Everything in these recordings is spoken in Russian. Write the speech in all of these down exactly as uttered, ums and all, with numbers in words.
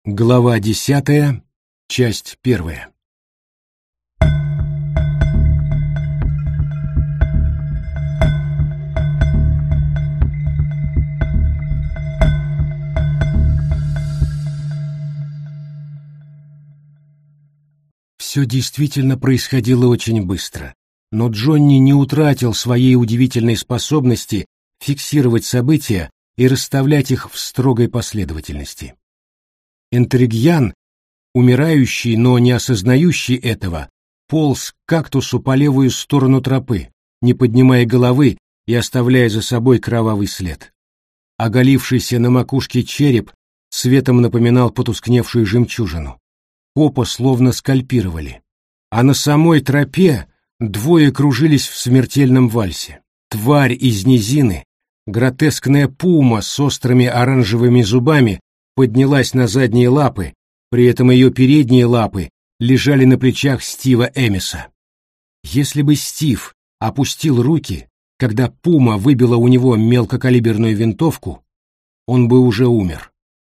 Глава десятая, часть первая. Все действительно происходило очень быстро, но Джонни не утратил своей удивительной способности фиксировать события и расставлять их в строгой последовательности. Энтригьян, умирающий, но не осознающий этого, полз к кактусу по левую сторону тропы, не поднимая головы и оставляя за собой кровавый след. Оголившийся на макушке череп цветом напоминал потускневшую жемчужину. Копа словно скальпировали. А на самой тропе двое кружились в смертельном вальсе. Тварь из низины, гротескная пума с острыми оранжевыми зубами, поднялась на задние лапы, при этом ее передние лапы лежали на плечах Стива Эмиса. Если бы Стив опустил руки, когда пума выбила у него мелкокалиберную винтовку, он бы уже умер.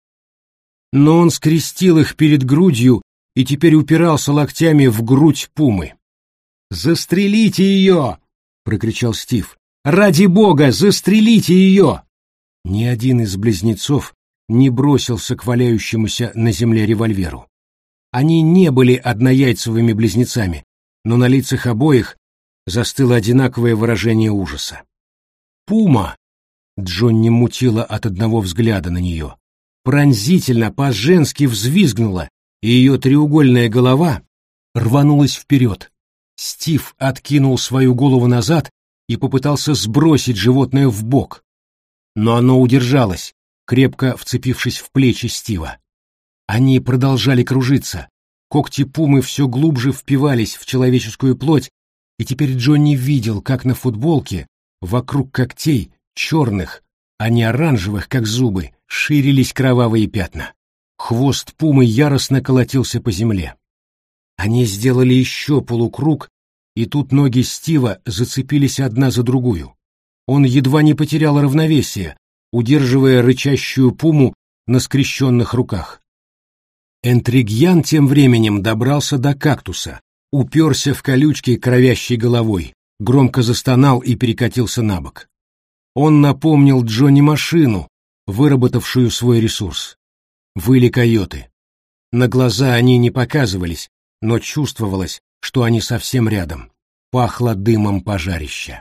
Но он скрестил их перед грудью и теперь упирался локтями в грудь пумы. «Застрелите ее!» — прокричал Стив. «Ради бога, застрелите ее!» Ни один из близнецов не бросился к валяющемуся на земле револьверу. Они не были однояйцевыми близнецами, но на лицах обоих застыло одинаковое выражение ужаса. «Пума!» — Джонни мутила от одного взгляда на нее. Пронзительно, по-женски взвизгнула, и ее треугольная голова рванулась вперед. Стив откинул свою голову назад и попытался сбросить животное в бок, но оно удержалось, крепко вцепившись в плечи Стива. Они продолжали кружиться, когти пумы все глубже впивались в человеческую плоть, и теперь Джонни видел, как на футболке вокруг когтей, черных, а не оранжевых, как зубы, ширились кровавые пятна. Хвост пумы яростно колотился по земле. Они сделали еще полукруг, и тут ноги Стива зацепились одна за другую. Он едва не потерял равновесие, удерживая рычащую пуму на скрещенных руках. Энтригьян тем временем добрался до кактуса, уперся в колючки кровящей головой, громко застонал и перекатился на бок. Он напомнил Джонни машину, выработавшую свой ресурс. Выли койоты. На глаза они не показывались, но чувствовалось, что они совсем рядом. Пахло дымом пожарища.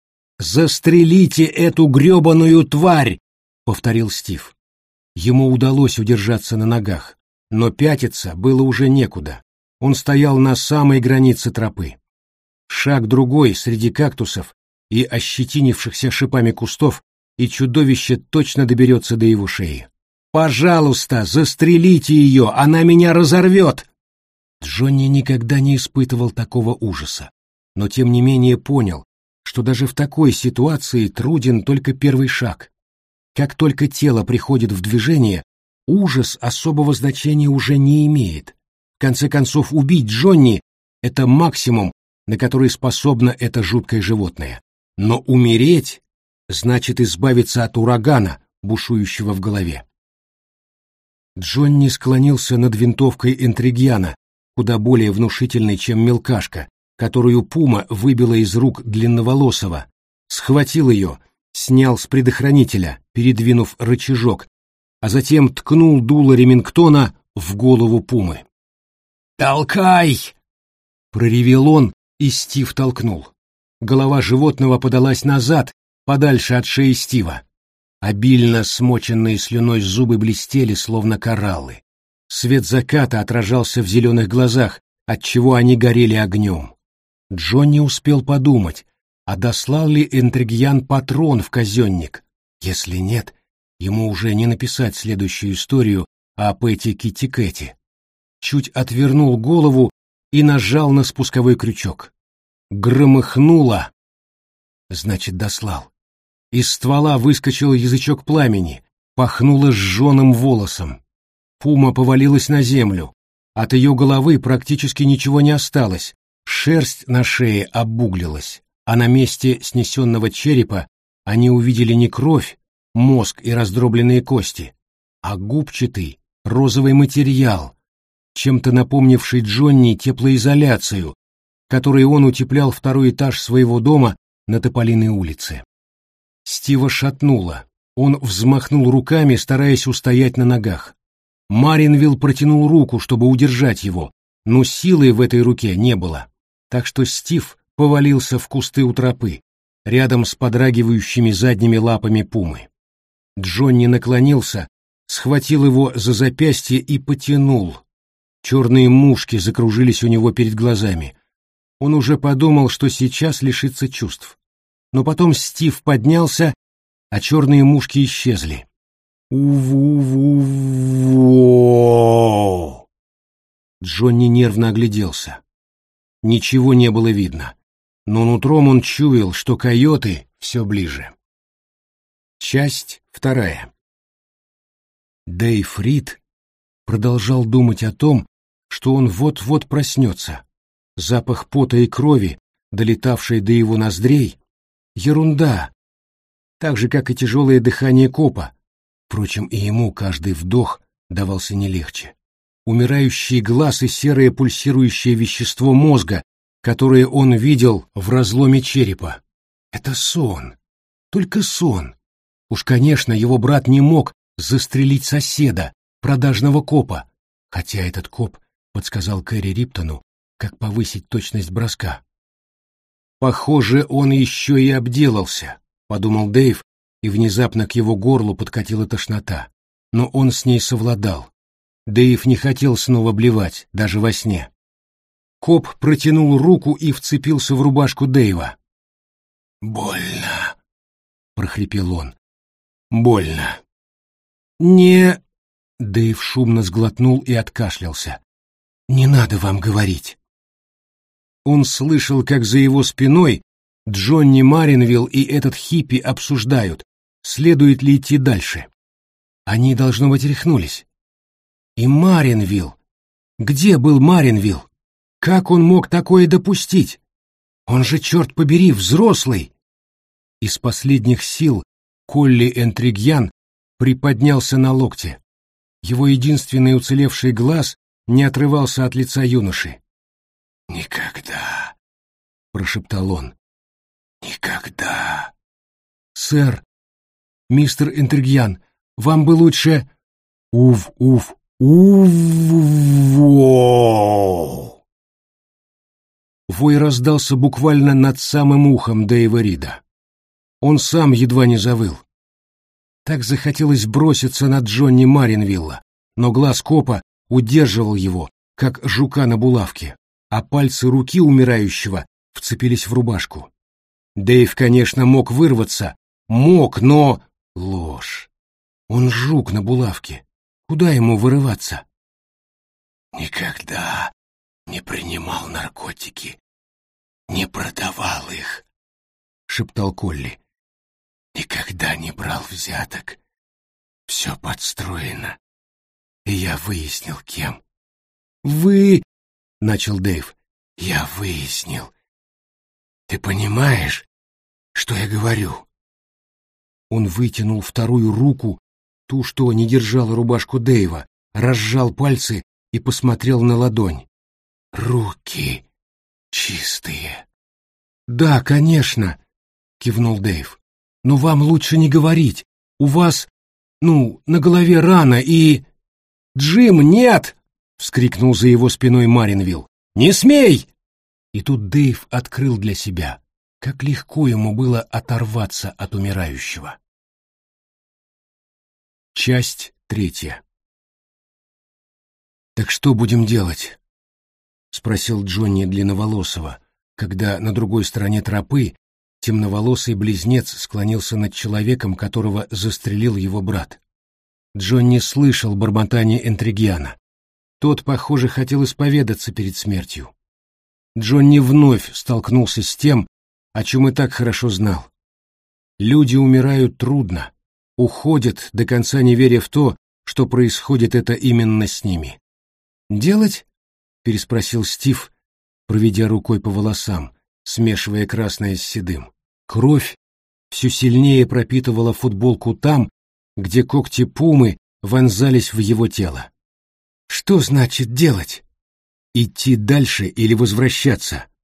«Застрелите эту гребаную тварь!» — повторил Стив. Ему удалось удержаться на ногах, но пятиться было уже некуда. Он стоял на самой границе тропы. Шаг другой среди кактусов и ощетинившихся шипами кустов, и чудовище точно доберется до его шеи. «Пожалуйста, застрелите ее, она меня разорвет!» Джонни никогда не испытывал такого ужаса, но тем не менее понял, что даже в такой ситуации труден только первый шаг. Как только тело приходит в движение, ужас особого значения уже не имеет. В конце концов, убить Джонни — это максимум, на который способно это жуткое животное. Но умереть значит избавиться от урагана, бушующего в голове. Джонни склонился над винтовкой Энтригьяна, куда более внушительной, чем мелкашка, которую пума выбила из рук длинноволосого, схватил ее, снял с предохранителя, передвинув рычажок, а затем ткнул дуло Ремингтона в голову пумы. «Толкай!» — проревел он, и Стив толкнул. Голова животного подалась назад, подальше от шеи Стива. Обильно смоченные слюной зубы блестели, словно кораллы. Свет заката отражался в зеленых глазах, отчего они горели огнем. Джонни успел подумать, а дослал ли Энтригьян патрон в казенник. Если нет, ему уже не написать следующую историю о Пэти Китти Кэти. Чуть отвернул голову и нажал на спусковой крючок. Громыхнуло. Значит, дослал. Из ствола выскочил язычок пламени, пахнуло сжженным волосом. Пума повалилась на землю. От ее головы практически ничего не осталось. Шерсть на шее обуглилась, а на месте снесенного черепа они увидели не кровь, мозг и раздробленные кости, а губчатый, розовый материал, чем-то напомнивший Джонни теплоизоляцию, которой он утеплял второй этаж своего дома на Тополиной улице. Стива шатнуло. Он взмахнул руками, стараясь устоять на ногах. Маринвилл протянул руку, чтобы удержать его, но силы в этой руке не было, так что Стив повалился в кусты у тропы, рядом с подрагивающими задними лапами пумы. Джонни наклонился, схватил его за запястье и потянул. Черные мушки закружились у него перед глазами. Он уже подумал, что сейчас лишится чувств. Но потом Стив поднялся, а черные мушки исчезли. У-ву-ву-во! Джонни нервно огляделся. Ничего не было видно, но нутром он чуял, что койоты все ближе. Часть вторая. Дэйв Рид продолжал думать о том, что он вот-вот проснется. Запах пота и крови, долетавший до его ноздрей, ерунда, так же, как и тяжелое дыхание копа. Впрочем, и ему каждый вдох давался не легче. Умирающий глаз и серое пульсирующее вещество мозга, которое он видел в разломе черепа. Это сон, только сон. Уж, конечно, его брат не мог застрелить соседа, продажного копа, хотя этот коп подсказал Кэрри Риптону, как повысить точность броска. «Похоже, он еще и обделался», — подумал Дэйв, и внезапно к его горлу подкатила тошнота. Но он с ней совладал. Дэйв не хотел снова блевать, даже во сне. Коп протянул руку и вцепился в рубашку Дэйва. «Больно», — прохрипел он. «Больно». «Не...» — Дэйв шумно сглотнул и откашлялся. «Не надо вам говорить». Он слышал, как за его спиной Джонни Маринвилл и этот хиппи обсуждают, следует ли идти дальше. Они, должно быть, рехнулись. И Маринвилл. Где был Маринвилл? Как он мог такое допустить? Он же, черт побери, взрослый. Из последних сил Колли Энтригьян приподнялся на локте. Его единственный уцелевший глаз не отрывался от лица юноши. «Никогда», — прошептал он, — «никогда». «Сэр, мистер Энтригьян, вам бы лучше...» «Уф, уф, уф!» Вой раздался буквально над самым ухом Дэйва Рида. Он сам едва не завыл. Так захотелось броситься на Джонни Маринвилла, но глаз копа удерживал его, как жука на булавке, а пальцы руки умирающего вцепились в рубашку. Дэйв, конечно, мог вырваться, мог, но... Ложь. Он жук на булавке. Куда ему вырываться? «Никогда не принимал наркотики, не продавал их», — шептал Колли. «Никогда не брал взяток. Все подстроено. И я выяснил, кем». «Вы...» — начал Дэйв. «Я выяснил. Ты понимаешь, что я говорю?» Он вытянул вторую руку, ту, что не держала рубашку Дэйва, разжал пальцы и посмотрел на ладонь. «Руки чистые». «Да, конечно», — кивнул Дэйв. «Но вам лучше не говорить. У вас, ну, на голове рана и...» «Джим, нет!» — вскрикнул за его спиной Маринвилл. «Не смей!» И тут Дэйв открыл для себя, как легко ему было оторваться от умирающего. Часть третья. «Так что будем делать?» — спросил Джонни Длинноволосого, когда на другой стороне тропы темноволосый близнец склонился над человеком, которого застрелил его брат. Джонни слышал бормотание Энтригьяна. Тот, похоже, хотел исповедаться перед смертью. Джонни вновь столкнулся с тем, о чем и так хорошо знал. Люди умирают трудно, уходят, до конца не веря в то, что происходит это именно с ними. «Делать?» — переспросил Стив, проведя рукой по волосам, смешивая красное с седым. Кровь все сильнее пропитывала футболку там, где когти пумы вонзались в его тело. Что значит делать? Идти дальше или возвращаться?